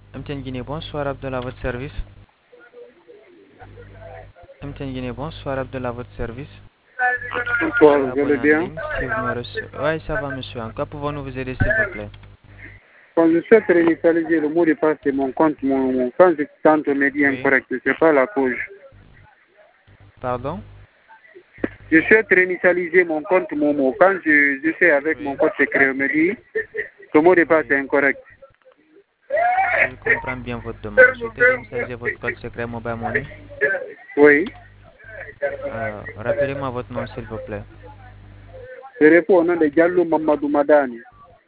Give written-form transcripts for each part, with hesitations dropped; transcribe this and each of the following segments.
MTN Guinée, bonsoir Abdallah, à votre service. MTN Guinée, bonsoir Abdallah, à votre service. Je suis Bonsoir, vous allez abonné en bien? ligne. Si vous me recevez. Oui, ça va, monsieur. En quoi pouvons-nous vous aider, s'il vous plaît? Quand je souhaite réinitialiser le mot de passe de mon compte, quand je tente on me dit Oui. incorrect, je ne sais pas la cause. Pardon? Je souhaite réinitialiser mon compte Momo. Quand je fais avec mon Oui. code secret, on me dit que le mot de passe Oui. est incorrect. Je comprends bien votre demande. Vous souhaitez réinitialiser votre code secret Mobile Money? Oui. Rappelez-moi votre nom, s'il vous plaît. Je réponds au nom de Diallo Mamadou Madani.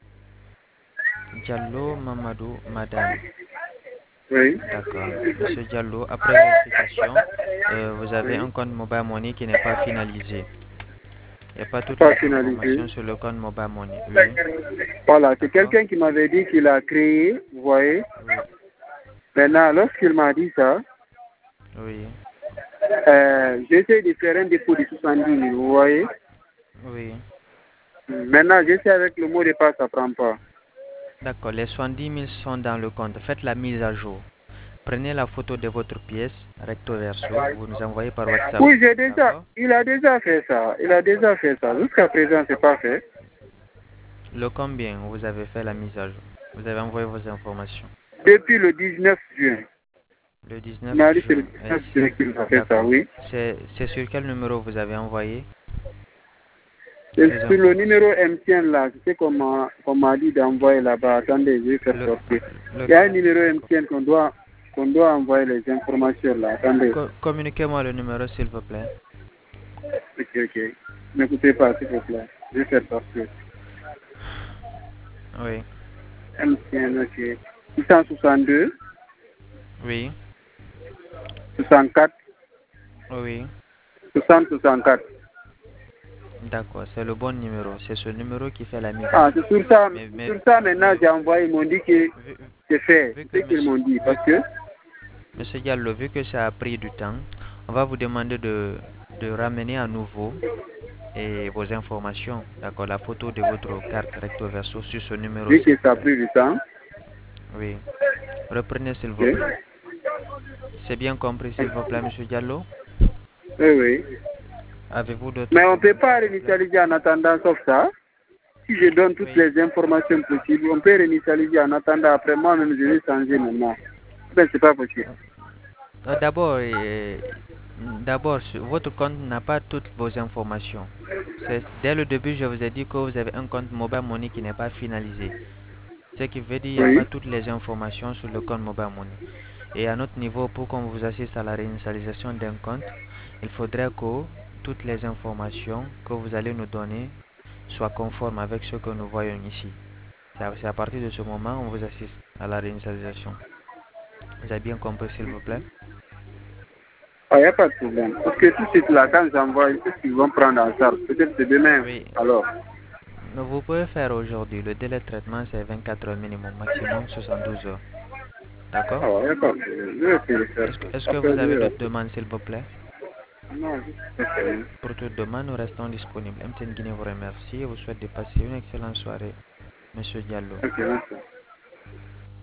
Diallo Mamadou Madani. Oui. D'accord. Monsieur Diallo, après vérification, vous avez Oui. un compte Mobile Money qui n'est pas finalisé. Il n'y a pas toutes Pas les finalisé. informations sur le compte Mobile Money. Oui. Voilà, c'est D'accord. quelqu'un qui m'avait dit qu'il a créé, vous voyez. Oui. Maintenant, lorsqu'il m'a dit ça, Oui. j'essaie de faire un dépôt de 70 000, vous voyez. Oui. Maintenant, j'essaie avec le mot de passe, ça ne prend pas. D'accord. Les 70 000 sont dans le compte. Faites la mise à jour. Prenez la photo de votre pièce, recto verso. Vous nous envoyez par WhatsApp. Oui, D'accord. il a déjà fait ça. Il a déjà fait ça. Jusqu'à présent, c'est pas fait. Le combien vous avez fait la mise à jour? Vous avez envoyé vos informations. Depuis le 19 juin. Le Il 19 m'a dit que c'est le juin. 19 juin qu'il a fait ça, D'accord. oui. C'est sur quel numéro vous avez envoyé Et ces sur le numéro informations? MTN là, c'est qu'on m'a dit d'envoyer là-bas. Attendez, je vais faire Le, sortir. Il y a un lequel? numéro D'accord. MTN qu'on doit envoyer les informations là. Attendez. Communiquez-moi le numéro, s'il vous plaît. Ok, ok. N'écoutez pas, s'il vous plaît. Je vais faire sortir. Oui. MTN, ok. 662, Oui. 64, Oui. 60, 64. D'accord. C'est le bon numéro. C'est ce numéro qui fait la mise à Ah, jour. c'est sur ça maintenant Mais j'ai envoyé, ils m'ont dit que vu, c'est fait. vu que C'est ce qu'ils monsieur, m'ont dit. vu, Parce que, Monsieur Diallo, vu que ça a pris du temps, on va vous demander de ramener à nouveau et vos informations, d'accord, la photo de votre carte recto verso sur ce numéro, vu s'il que vous ça a plaît. pris du temps, Oui. Reprenez, s'il vous ok. plaît. C'est bien compris, s'il vous plaît, Monsieur Diallo. Oui, oui. Avez-vous d'autres Mais on ne peut demandes, pas s'il vous plaît? réinitialiser en attendant sauf ça. Si je donne toutes Oui. les informations possibles, on peut réinitialiser en attendant. Après moi-même, je vais changer maintenant. Mais c'est pas possible. D'abord, votre compte n'a pas toutes vos informations. Dès le début, je vous ai dit que vous avez un compte Mobile Money qui n'est pas finalisé. Ce qui veut dire qu'il n'y a Oui. pas toutes les informations sur le compte Mobile Money. Et à notre niveau, pour qu'on vous assiste à la réinitialisation d'un compte, il faudrait que toutes les informations que vous allez nous donner soient conformes avec ce que nous voyons ici. C'est à partir de ce moment qu'on vous assiste à la réinitialisation. Vous avez bien compris, s'il vous plaît? Il n'y a pas de problème. Parce que tout de suite là, quand j'envoie, qu'est-ce qu'ils vont prendre en charge? Peut-être c'est demain. Oui. Alors. Vous pouvez faire aujourd'hui. Le délai de traitement, c'est 24 heures minimum, maximum 72 heures. D'accord? Ah, il n'y a pas de problème. Je vais essayer de faire ça. Est-ce que Après, vous je avez vais d'autres rappeler. demandes, s'il vous plaît? Non, je sais Pour toute demande, nous restons disponibles. MTN Guinée vous remercie et vous souhaite de passer une excellente soirée, Monsieur Diallo. pas. Ok, merci.